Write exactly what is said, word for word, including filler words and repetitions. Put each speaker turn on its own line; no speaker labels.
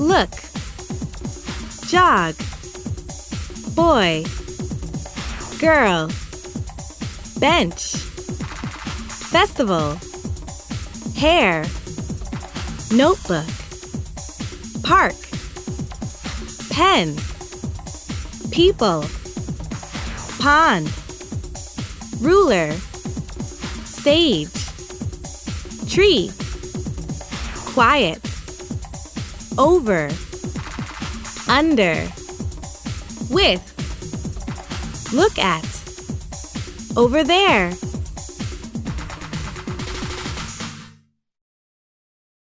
Look. Jog. Boy. Girl. Bench. Festival. Hair. Notebook. Park. Pen. People. Pond. Ruler. Stage. Tree. Quiet. Over. Under. With. Look at. Over there.